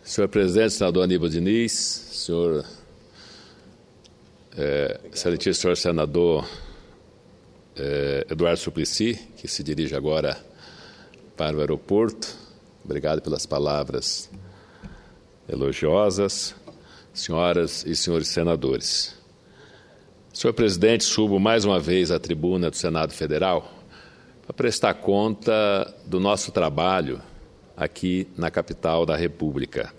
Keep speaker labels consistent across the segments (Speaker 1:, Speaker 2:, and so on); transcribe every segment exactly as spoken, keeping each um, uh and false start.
Speaker 1: Senhor Presidente, senador Aníbal Diniz, senhor, é, excelentíssimo senhor senador é, Eduardo Suplicy, que se dirige agora para o aeroporto, obrigado pelas palavras elogiosas, senhoras e senhores senadores. Senhor Presidente, subo mais uma vez à tribuna do Senado Federal para prestar conta do nosso trabalho aqui na capital da República.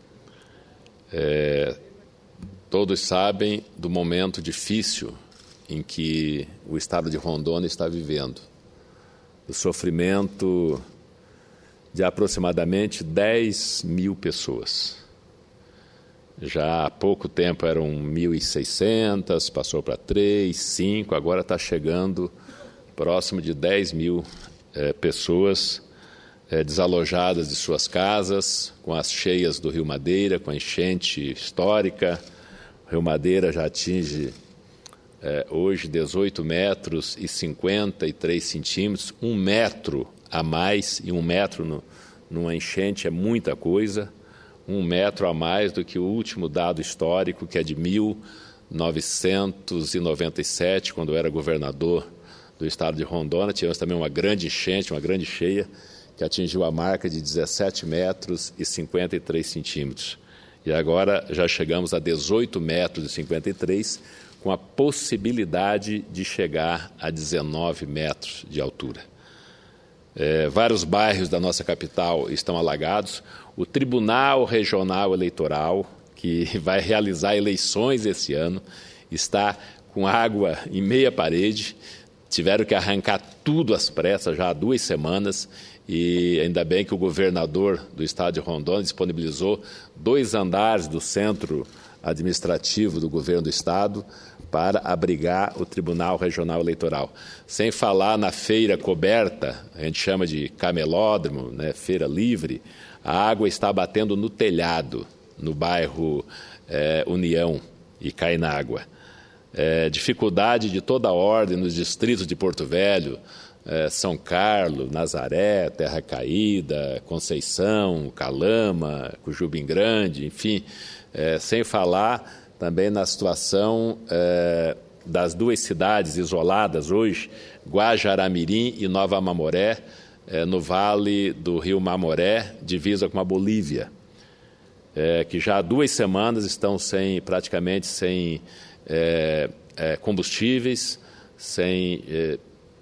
Speaker 1: É, todos sabem do momento difícil em que o estado de Rondônia está vivendo, do sofrimento de aproximadamente dez mil pessoas. Já há pouco tempo eram mil e seiscentas, passou para três, cinco, agora está chegando próximo de dez mil é, pessoas é, desalojadas de suas casas, com as cheias do Rio Madeira, com a enchente histórica. O Rio Madeira já atinge é, hoje dezoito metros e cinquenta e três centímetros, um metro a mais, e um metro no, numa enchente é muita coisa, um metro a mais do que o último dado histórico, que é de mil novecentos e noventa e sete, quando eu era governador do estado de Rondônia. Tivemos também uma grande enchente, uma grande cheia, que atingiu a marca de dezessete metros e cinquenta e três centímetros. E agora já chegamos a dezoito metros e cinquenta e três, com a possibilidade de chegar a dezenove metros de altura. É, vários bairros da nossa capital estão alagados. O Tribunal Regional Eleitoral, que vai realizar eleições esse ano, está com água em meia parede. Tiveram que arrancar tudo às pressas já há duas semanas, e ainda bem que o governador do estado de Rondônia disponibilizou dois andares do centro administrativo do governo do estado para abrigar o Tribunal Regional Eleitoral. Sem falar na feira coberta, a gente chama de camelódromo, né, feira livre, a água está batendo no telhado, no bairro é, União e Cainágua. É, dificuldade de toda ordem nos distritos de Porto Velho, é, São Carlos, Nazaré, Terra Caída, Conceição, Calama, Cujubim Grande, enfim, é, sem falar também na situação é, das duas cidades isoladas hoje, Guajará-Mirim e Nova Mamoré, é, no vale do rio Mamoré, divisa com a Bolívia, é, que já há duas semanas estão sem, praticamente sem é, é, combustíveis, sem é,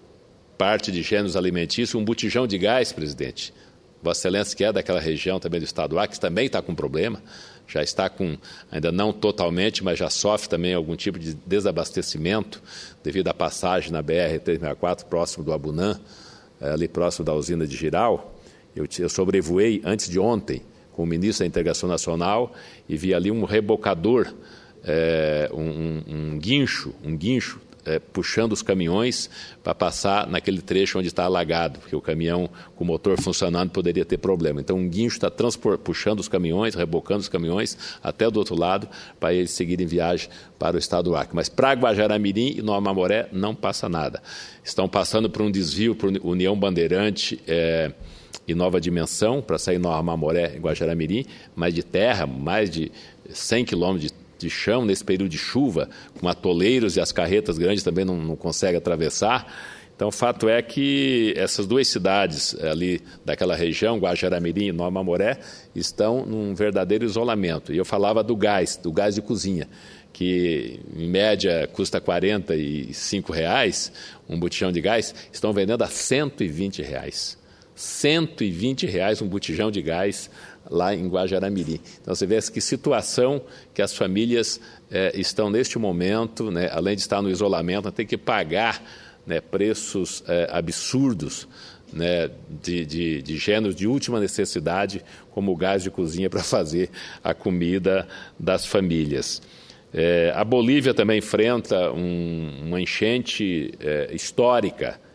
Speaker 1: parte de gêneros alimentícios, um botijão de gás, presidente. Vossa Excelência, que é daquela região também do estado do Acre, também está com problema, já está com, ainda não totalmente, mas já sofre também algum tipo de desabastecimento devido à passagem na B R trezentos e sessenta e quatro, próximo do Abunã, ali próximo da usina de Giral. Eu, eu sobrevoei antes de ontem com o ministro da Integração Nacional e vi ali um rebocador, é, um, um, um guincho, um guincho é, puxando os caminhões para passar naquele trecho onde está alagado, porque o caminhão com o motor funcionando poderia ter problema. Então, um guincho está puxando os caminhões, rebocando os caminhões até do outro lado para eles seguirem viagem para o estado do Acre. Mas para Guajará-Mirim e Nova Mamoré não passa nada. Estão passando por um desvio por União Bandeirante é, e Nova Dimensão para sair Nova Mamoré e Guajará-Mirim, mas de terra, mais de cem quilômetros de de chão nesse período de chuva, com atoleiros e as carretas grandes também não, não conseguem atravessar. Então, o fato é que essas duas cidades ali daquela região, Guajará-Mirim e Nova Mamoré, estão num verdadeiro isolamento. E eu falava do gás, do gás de cozinha, que em média custa quarenta e cinco reais, um botijão de gás, estão vendendo a cento e vinte reais. cento e vinte reais um botijão de gás lá em Guajará-Mirim. Então, você vê que situação que as famílias eh, estão neste momento, né, além de estar no isolamento, tem que pagar, né, preços eh, absurdos, né, de, de, de gêneros de última necessidade, como o gás de cozinha para fazer a comida das famílias. Eh, a Bolívia também enfrenta um, uma enchente eh, histórica,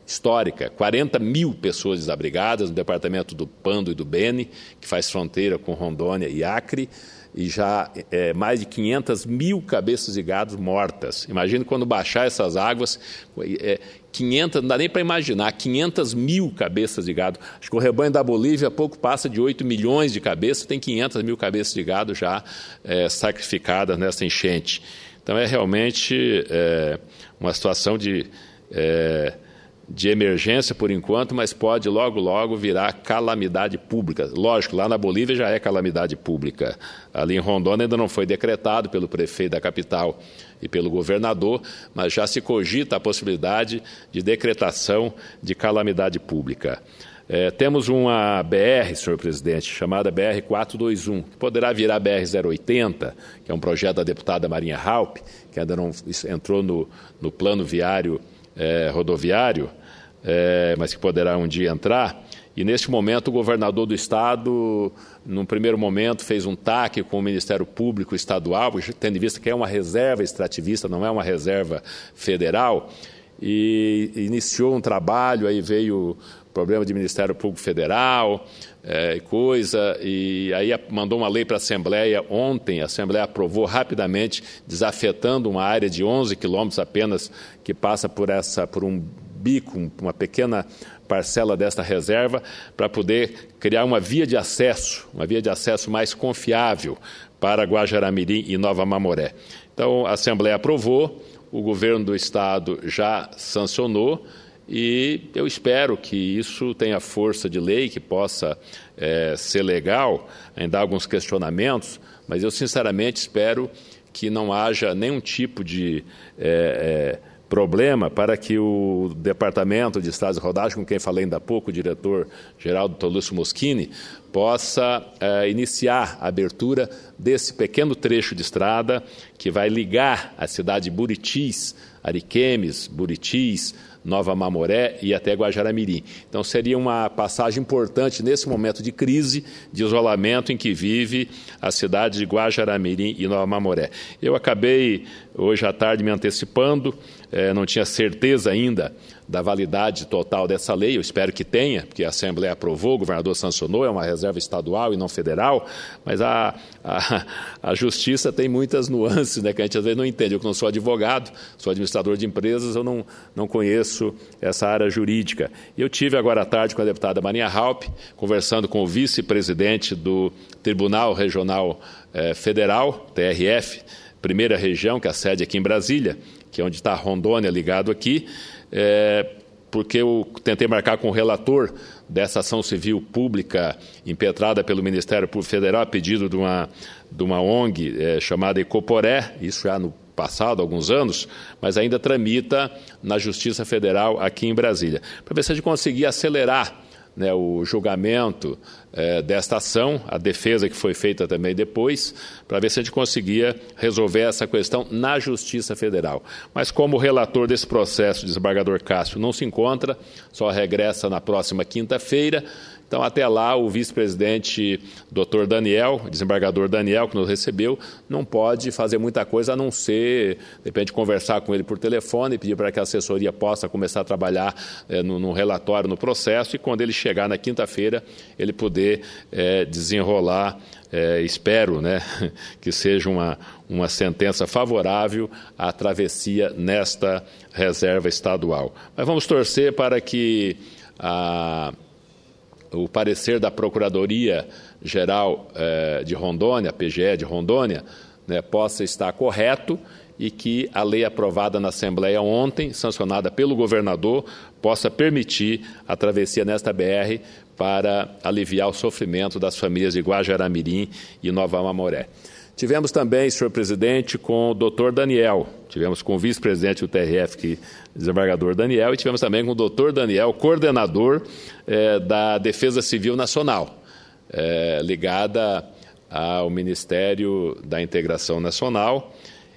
Speaker 1: histórica, quarenta mil pessoas desabrigadas no departamento do Pando e do Beni, que faz fronteira com Rondônia e Acre, e já é, mais de quinhentas mil cabeças de gado mortas. Imagina quando baixar essas águas, é, quinhentas, não dá nem para imaginar, quinhentas mil cabeças de gado. Acho que o rebanho da Bolívia pouco passa de oito milhões de cabeças, tem quinhentas mil cabeças de gado já é, sacrificadas nessa enchente. Então, é realmente é, uma situação de... É, de emergência por enquanto, mas pode logo, logo virar calamidade pública. Lógico, lá na Bolívia já é calamidade pública. Ali em Rondônia ainda não foi decretado pelo prefeito da capital e pelo governador, mas já se cogita a possibilidade de decretação de calamidade pública. É, temos uma B R, senhor presidente, chamada B R quatrocentos e vinte e um, que poderá virar B R zero oitenta, que é um projeto da deputada Marinha Halpe, que ainda não entrou no, no plano viário É, rodoviário, é, mas que poderá um dia entrar. E, neste momento, o governador do Estado, num primeiro momento, fez um T A C com o Ministério Público Estadual, tendo em vista que é uma reserva extrativista, não é uma reserva federal, e iniciou um trabalho, aí veio o problema de Ministério Público Federal, é, coisa, e aí mandou uma lei para a Assembleia ontem, a Assembleia aprovou rapidamente, desafetando uma área de onze quilômetros apenas, que passa por, essa, por um bico, uma pequena parcela desta reserva, para poder criar uma via de acesso, uma via de acesso mais confiável para Guajará-Mirim e Nova Mamoré. Então, a Assembleia aprovou, o governo do Estado já sancionou, e eu espero que isso tenha força de lei, que possa é, ser legal. Ainda há alguns questionamentos, mas eu sinceramente espero que não haja nenhum tipo de é, é, problema para que o Departamento de Estradas e Rodagem, com quem falei ainda há pouco, o diretor-geral doutor Lúcio Moschini, possa é, iniciar a abertura desse pequeno trecho de estrada que vai ligar a cidade de Buritis, Ariquemes, Buritis, Nova Mamoré e até Guajará-Mirim. Então, seria uma passagem importante nesse momento de crise, de isolamento em que vive a cidade de Guajará-Mirim e Nova Mamoré. Eu acabei, hoje à tarde, me antecipando, eh, não tinha certeza ainda da validade total dessa lei, eu espero que tenha, porque a Assembleia aprovou, o governador sancionou, é uma reserva estadual e não federal, mas a, a, a Justiça tem muitas nuances, né, que a gente às vezes não entende. Eu que não sou advogado, sou administrador de empresas, eu não, não conheço essa área jurídica. E eu tive agora à tarde com a deputada Marinha Halpe, conversando com o vice-presidente do Tribunal Regional eh, Federal, T R F, primeira região, que é a sede aqui em Brasília, que é onde está Rondônia ligado aqui, É, porque eu tentei marcar com o relator dessa ação civil pública impetrada pelo Ministério Público Federal a pedido de uma, de uma O N G é, chamada Ecoporé, isso já no passado, alguns anos, mas ainda tramita na Justiça Federal aqui em Brasília, para ver se a gente conseguir acelerar, né, o julgamento eh, desta ação, a defesa que foi feita também depois, para ver se a gente conseguia resolver essa questão na Justiça Federal. Mas como o relator desse processo, o desembargador Cássio, não se encontra, só regressa na próxima quinta-feira, então até lá o vice-presidente doutor Daniel, desembargador Daniel, que nos recebeu, não pode fazer muita coisa a não ser, de repente, conversar com ele por telefone, pedir para que a assessoria possa começar a trabalhar eh, no, no relatório, no processo, e quando ele chegar na quinta-feira, ele poder eh, desenrolar, eh, espero, né, que seja uma, uma sentença favorável à travessia nesta reserva estadual. Mas vamos torcer para que a o parecer da Procuradoria-Geral eh, de Rondônia, P G E de Rondônia, né, possa estar correto e que a lei aprovada na Assembleia ontem, sancionada pelo governador, possa permitir a travessia nesta B R para aliviar o sofrimento das famílias de Guajará-Mirim e Nova Mamoré. Tivemos também, senhor presidente, com o doutor Daniel, tivemos com o vice-presidente do T R F, que, desembargador Daniel, e tivemos também com o doutor Daniel, coordenador eh, da Defesa Civil Nacional, eh, ligada ao Ministério da Integração Nacional,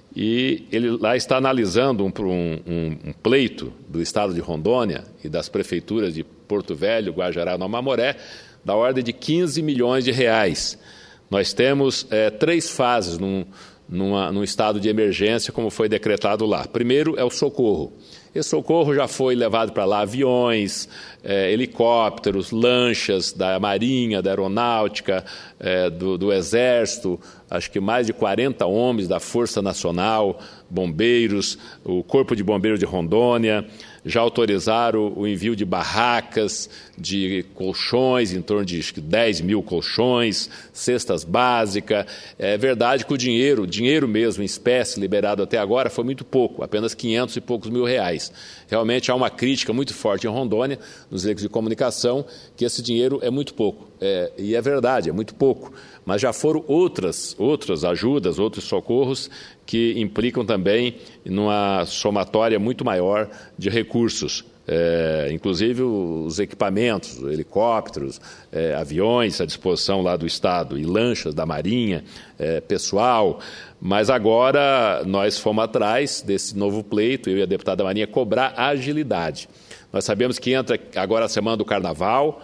Speaker 1: e ele lá está analisando um, um, um pleito do Estado de Rondônia e das prefeituras de Porto Velho, Guajará e Nova Mamoré, da ordem de quinze milhões de reais. Nós temos é, três fases num, numa, num estado de emergência, como foi decretado lá. Primeiro é o socorro. Esse socorro já foi levado para lá aviões, é, helicópteros, lanchas da Marinha, da Aeronáutica, é, do, do Exército, acho que mais de quarenta homens da Força Nacional, bombeiros, o Corpo de Bombeiros de Rondônia, já autorizaram o envio de barracas, de colchões, em torno de dez mil colchões, cestas básicas. É verdade que o dinheiro, dinheiro mesmo, em espécie, liberado até agora, foi muito pouco, apenas quinhentos e poucos mil reais. Realmente há uma crítica muito forte em Rondônia, nos veículos de comunicação, que esse dinheiro é muito pouco. É, e é verdade, é muito pouco. Mas já foram outras, outras ajudas, outros socorros que implicam também numa somatória muito maior de recursos. É, inclusive os equipamentos, helicópteros, é, aviões à disposição lá do Estado e lanchas da Marinha, é, pessoal. Mas agora nós fomos atrás desse novo pleito, eu e a deputada Marinha, cobrar agilidade. Nós sabemos que entra agora a semana do Carnaval,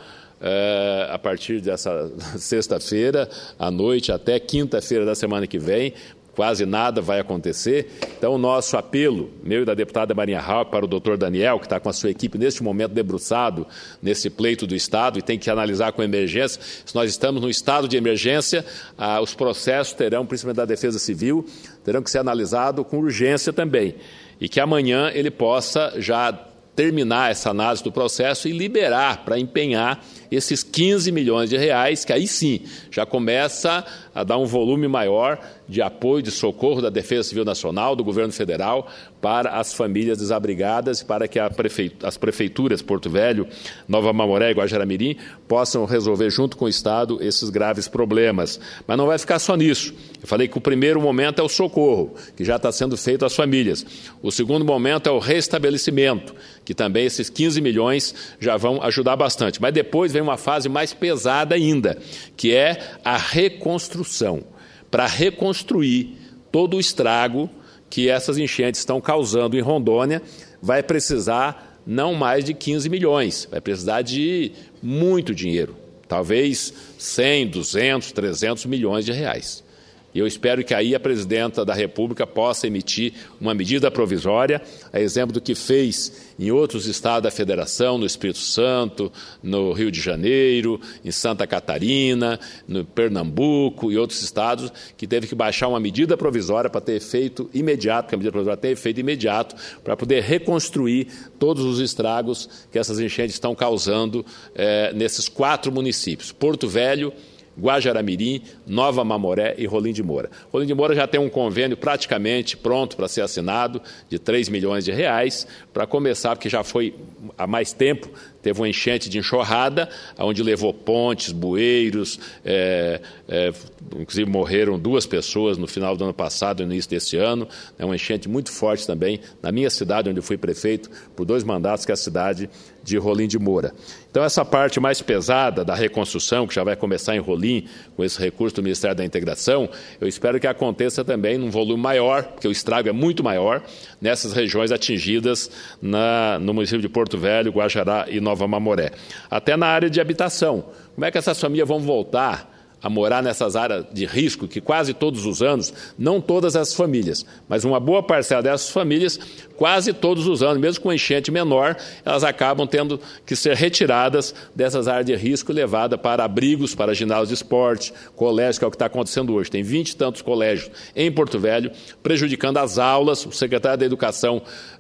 Speaker 1: é, a partir dessa sexta-feira à noite até quinta-feira da semana que vem, quase nada vai acontecer. Então, o nosso apelo, meu e da deputada Marinha Haupt, para o doutor Daniel, que está com a sua equipe neste momento debruçado nesse pleito do Estado e tem que analisar com emergência. Se nós estamos no estado de emergência, ah, os processos terão, principalmente da Defesa Civil, terão que ser analisados com urgência também. E que amanhã ele possa já terminar essa análise do processo e liberar para empenhar esses quinze milhões de reais, que aí sim já começa a dar um volume maior de apoio, de socorro da Defesa Civil Nacional, do Governo Federal, para as famílias desabrigadas e para que a prefeitura, as prefeituras Porto Velho, Nova Mamoré e Guajará-Mirim possam resolver junto com o Estado esses graves problemas. Mas não vai ficar só nisso. Eu falei que o primeiro momento é o socorro, que já está sendo feito às famílias. O segundo momento é o restabelecimento, que também esses quinze milhões já vão ajudar bastante. Mas depois vem uma fase mais pesada ainda, que é a reconstrução, para reconstruir todo o estrago que essas enchentes estão causando em Rondônia. Vai precisar não mais de quinze milhões, vai precisar de muito dinheiro, talvez cem, duzentos, trezentos milhões de reais. E eu espero que aí a presidenta da República possa emitir uma medida provisória, a exemplo do que fez em outros estados da Federação, no Espírito Santo, no Rio de Janeiro, em Santa Catarina, no Pernambuco e outros estados, que teve que baixar uma medida provisória para ter efeito imediato, porque a medida provisória tem efeito imediato, para poder reconstruir todos os estragos que essas enchentes estão causando eh, nesses quatro municípios: Porto Velho, Guajará-Mirim, Nova Mamoré e Rolim de Moura. Rolim de Moura já tem um convênio praticamente pronto para ser assinado, de três milhões de reais, para começar, porque já foi há mais tempo, teve uma enchente de enxurrada, onde levou pontes, bueiros, é, é, inclusive morreram duas pessoas no final do ano passado e no início desse ano. É uma enchente muito forte também na minha cidade, onde eu fui prefeito por dois mandatos, que é a cidade de Rolim de Moura. Então, essa parte mais pesada da reconstrução, que já vai começar em Rolim, com esse recurso do Ministério da Integração, eu espero que aconteça também num volume maior, porque o estrago é muito maior, nessas regiões atingidas na, no município de Porto Velho, Guajará e Nova Mamoré. Até na área de habitação. Como é que essas famílias vão voltar a morar nessas áreas de risco, que quase todos os anos, não todas as famílias, mas uma boa parcela dessas famílias, quase todos os anos, mesmo com enchente menor, elas acabam tendo que ser retiradas dessas áreas de risco e levadas para abrigos, para ginásios de esporte, colégios, que é o que está acontecendo hoje. Tem vinte e tantos colégios em Porto Velho, prejudicando as aulas. O secretário da Educação,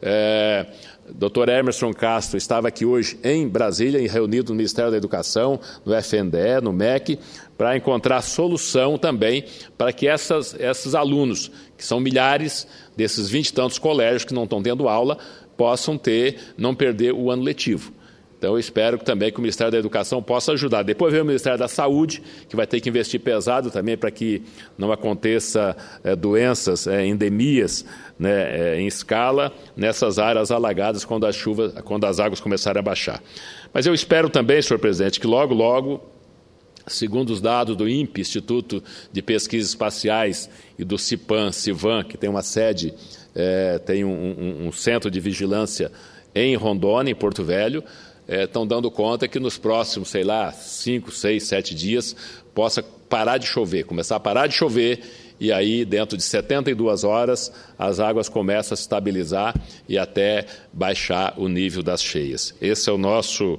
Speaker 1: é, doutor Emerson Castro, estava aqui hoje em Brasília, reunido no Ministério da Educação, no F N D E, no M E C, para encontrar solução também para que essas, esses alunos, que são milhares desses vinte e tantos colégios que não estão tendo aula, possam ter, não perder o ano letivo. Então, eu espero que também que o Ministério da Educação possa ajudar. Depois vem o Ministério da Saúde, que vai ter que investir pesado também para que não aconteça é, doenças, é, endemias, né, é, em escala nessas áreas alagadas quando as chuvas, quando as águas começarem a baixar. Mas eu espero também, senhor presidente, que logo, logo, segundo os dados do I N P E, Instituto de Pesquisas Espaciais, e do CIPAM, CIVAM, que tem uma sede, é, tem um, um, um centro de vigilância em Rondônia, em Porto Velho, é, estão dando conta que nos próximos, sei lá, cinco, seis, sete dias, possa parar de chover, começar a parar de chover, e aí, dentro de setenta e duas horas, as águas começam a se estabilizar e até baixar o nível das cheias. Esse é o nosso,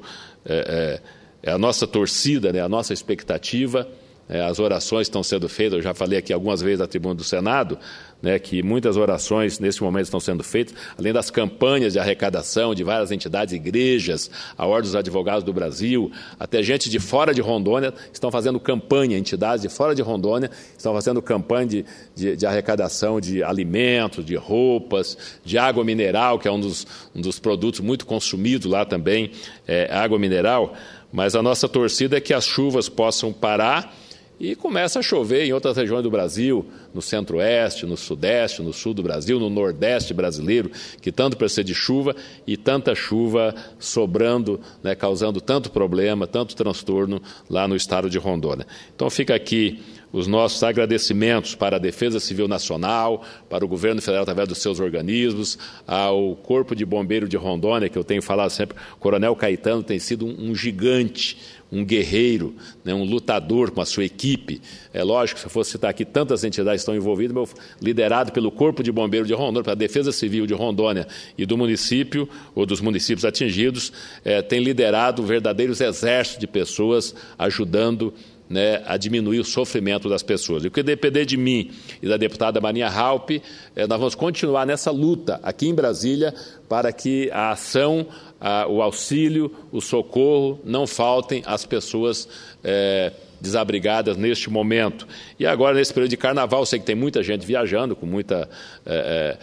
Speaker 1: é, é, é a nossa torcida, né, a nossa expectativa. É, as orações estão sendo feitas, eu já falei aqui algumas vezes na tribuna do Senado, né, que muitas orações nesse momento estão sendo feitas, além das campanhas de arrecadação de várias entidades, igrejas, a Ordem dos Advogados do Brasil, até gente de fora de Rondônia estão fazendo campanha, entidades de fora de Rondônia estão fazendo campanha de, de, de arrecadação de alimentos, de roupas, de água mineral, que é um dos, um dos produtos muito consumidos lá também, é, água mineral. Mas a nossa torcida é que as chuvas possam parar e começa a chover em outras regiões do Brasil, no centro-oeste, no sudeste, no sul do Brasil, no nordeste brasileiro, que tanto precisa de chuva e tanta chuva sobrando, né, causando tanto problema, tanto transtorno lá no estado de Rondônia. Então fica aqui os nossos agradecimentos para a Defesa Civil Nacional, para o Governo Federal através dos seus organismos, ao Corpo de Bombeiro de Rondônia, que eu tenho falado sempre, o Coronel Caetano tem sido um, um gigante, um guerreiro, né, um lutador com a sua equipe. É lógico, se eu fosse citar aqui tantas entidades que estão envolvidas, mas liderado pelo Corpo de Bombeiro de Rondônia, pela Defesa Civil de Rondônia e do município, ou dos municípios atingidos, é, tem liderado verdadeiros exércitos de pessoas ajudando, né, a diminuir o sofrimento das pessoas. E o que depender de mim e da deputada Marinha Halpe, eh, nós vamos continuar nessa luta aqui em Brasília para que a ação, a, o auxílio, o socorro não faltem às pessoas eh, desabrigadas neste momento. E agora, nesse período de carnaval, eu sei que tem muita gente viajando, com muita é,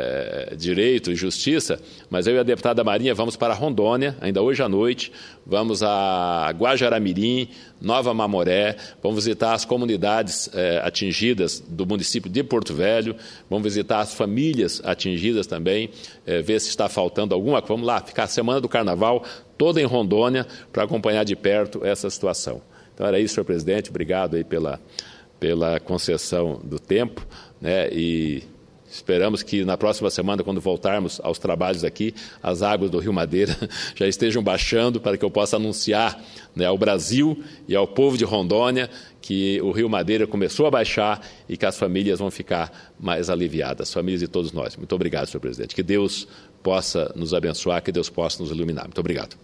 Speaker 1: é, direito e justiça, mas eu e a deputada Marinha vamos para Rondônia, ainda hoje à noite, vamos a Guajará-Mirim, Nova Mamoré, vamos visitar as comunidades é, atingidas do município de Porto Velho, vamos visitar as famílias atingidas também, é, ver se está faltando alguma coisa. Vamos lá, ficar a semana do carnaval toda em Rondônia para acompanhar de perto essa situação. Então, era isso, senhor presidente. Obrigado aí pela, pela concessão do tempo, né? E esperamos que na próxima semana, quando voltarmos aos trabalhos aqui, as águas do Rio Madeira já estejam baixando para que eu possa anunciar, né, ao Brasil e ao povo de Rondônia que o Rio Madeira começou a baixar e que as famílias vão ficar mais aliviadas, as famílias de todos nós. Muito obrigado, senhor presidente. Que Deus possa nos abençoar, que Deus possa nos iluminar. Muito obrigado.